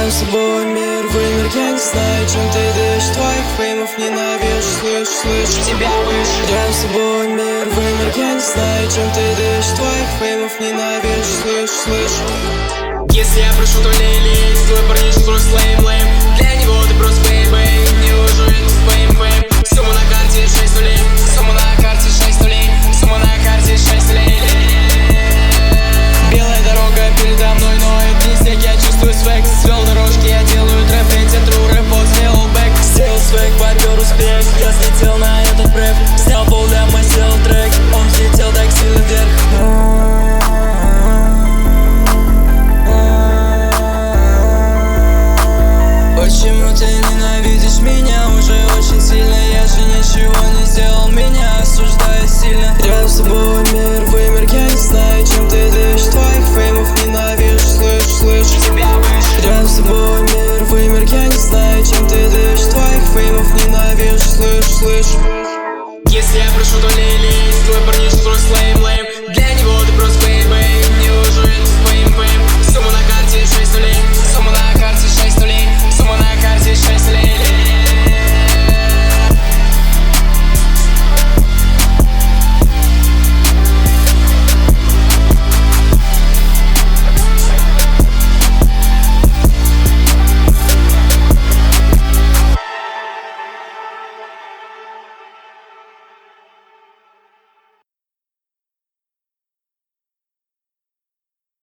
Рядом с собой мир вымер, я не знаю, чем ты дышишь. Твоих феймов ненавижу, слышь, тебя выше. Рядом с собой мир вымер, я не знаю, чем ты дышишь. Твоих феймов ненавижу, слышь. Если я прошу, то не лезь. Твой парнишка просто лейм. Для него ты просто бэй-бэй. Не ложу, это фейм. Сумма на карте 6 нулей. Сумма на карте 6 нулей. Сумма на карте 6 нулей. Белая дорога передо мной, но это не снег, я чувствую свек. Свел дорожки, я делаю трэп, ведь я тру рэп, сделал бэк. Сделал свек, попер успех. Я слетел на этот рэп. Снял пол ляма, сделал трек. Он взлетел так сильно вверх. Почему ты ненавидишь меня уже очень сильно? Я же ничего не сделал, меня осуждают сильно. Рядом с собой мир вымер, я не знаю, чем ты дышишь. Твоих феймов ненавижу, слышь, тебя выше. Рядом с собой мир вымер, я не знаю, чем ты дышишь. Твоих феймов ненавижу, слышь.